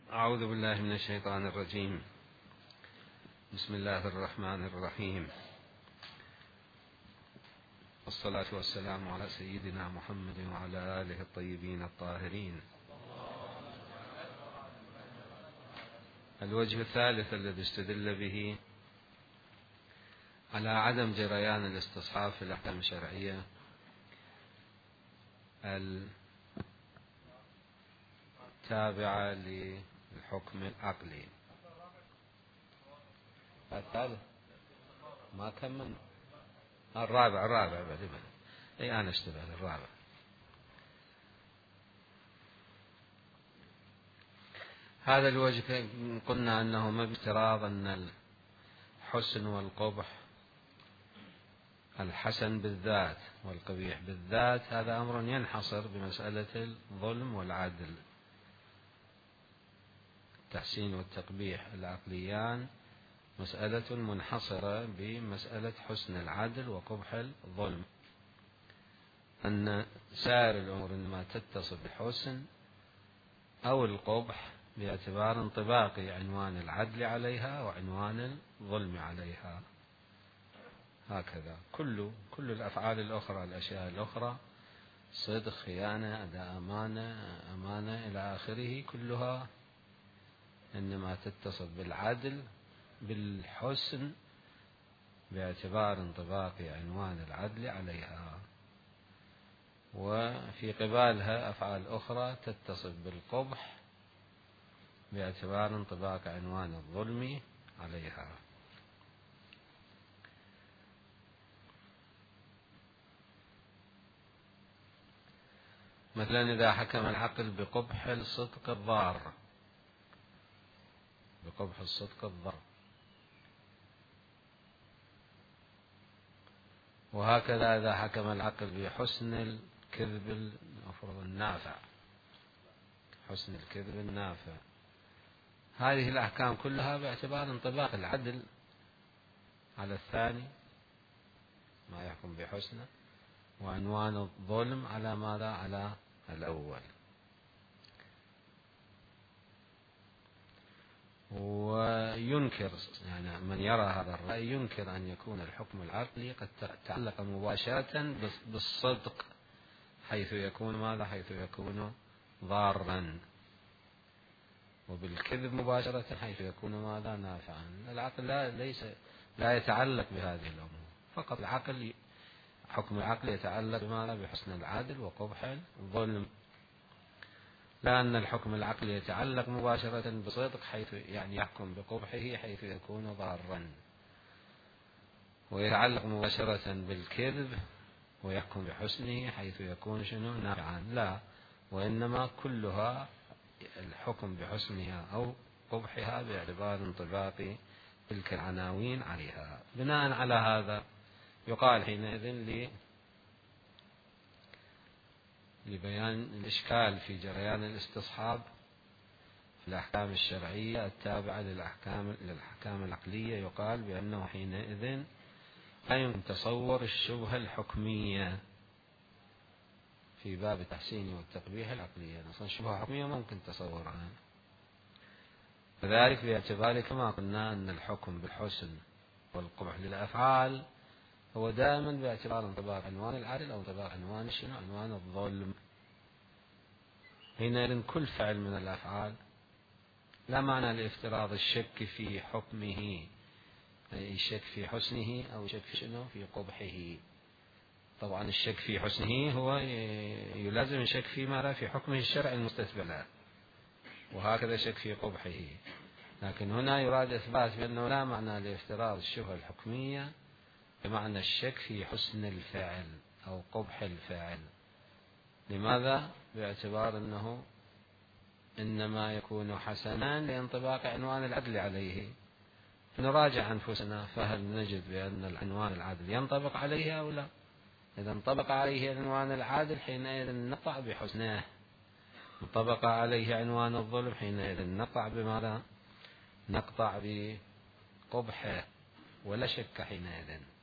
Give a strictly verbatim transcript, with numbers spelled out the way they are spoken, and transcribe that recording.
أعوذ بالله من الشيطان الرجيم. بسم الله الرحمن الرحيم، والصلاة والسلام على سيدنا محمد وعلى آله الطيبين الطاهرين. الوجه الثالث الذي استدل به على عدم جريان الاستصحاب في الأحكام الشرعية التابعة للحكم العقلي. الثالث ما كمل الرابع الرابع بعد أي أنا اشتبه الرابع. هذا الوجه قلنا أنه ما بافتراض أن الحسن والقبح، الحسن بالذات والقبيح بالذات، هذا أمر ينحصر بمسألة الظلم والعدل. التحسين والتقبيح العقليان مسألة منحصرة بمسألة حسن العدل وقبح الظلم، أن سائر الأمور إنما تتصف بالحسن أو القبح باعتبار انطباق عنوان العدل عليها وعنوان الظلم عليها. هكذا كل كل الأفعال الأخرى، الأشياء الأخرى، صدق، خيانة، أداء أمانة، أمانة إلى آخره، كلها إنما تتصف بالعدل بالحسن باعتبار انطباق عنوان العدل عليها، وفي قبالها أفعال أخرى تتصف بالقبح باعتبار انطباق عنوان الظلم عليها. مثلا إذا حكم العقل بقبح الصدق الضار، بقبح الصدق الضار، وهكذا إذا حكم العقل بحسن الكذب المفروض النافع، حسن الكذب النافع، هذه الأحكام كلها باعتبار انطباق العدل على الثاني ما يحكم بحسنه، وعنوان الظلم على ماذا؟ على الأول. وينكر يعني من يرى هذا الرأي ينكر أن يكون الحكم العقلي قد تعلق مباشرة بالصدق، حيث يكون ماذا؟ حيث يكون ضارا، وبالكذب مباشرة حيث يكون ماذا؟ نافعا. العقل لا ليس لا يتعلق بهذه الأمور، فقط العقل حكم العقل يتعلق بماذا؟ بحسن العدل وقبح الظلم، لأن الحكم العقلي يتعلق مباشرة بصدق حيث يعني يحكم بقبحه حيث يكون ضارا، ويتعلق مباشرة بالكذب ويحكم بحسنه حيث يكون شنو؟ نافعا. لا، وإنما كلها الحكم بحسنها أو قبحها باعتبار انطباق تلك العناوين عليها. بناء على هذا يقال حينئذ لي لبيان الإشكال في جريان الاستصحاب في الأحكام الشرعية التابعة للأحكام للأحكام العقلية، يقال بأنه حينئذ لا يمكن تصور الشبهة الحكمية في باب التحسين والتقبيح العقلية. أصلا الشبهة حكمية ما ممكن تصورها، وذلك باعتبار كما قلنا أن الحكم بالحسن والقبح للأفعال هو دائما باعتبار انطباق عنوان العدل أو انطباق عنوان شنو؟ عنوان الظلم. حينئذ كل فعل من الأفعال لا معنى لافتراض الشك في حكمه، أي الشك في حسنه أو الشك في شنو؟ في قبحه. طبعا الشك في حسنه هو يلازم الشك في ماذا؟ في حكمه الشرعي المستتبع له، وهكذا الشك في قبحه. لكن هنا يراد إثبات بأنه لا معنى لافتراض الشبهة الحكمية بمعنى الشك في حسن الفعل أو قبح الفعل. لماذا؟ باعتبار أنه إنما يكون حسنا لانطباق عنوان العدل عليه. نراجع أنفسنا، فهل نجد بأن العنوان العدل ينطبق عليه أو لا؟ إذا انطبق عليه عنوان العدل حينئذ نقع بحسنه، انطبق عليه عنوان الظلم حينئذ نقع بماذا؟ نقطع بقبحه، ولا شك حينئذ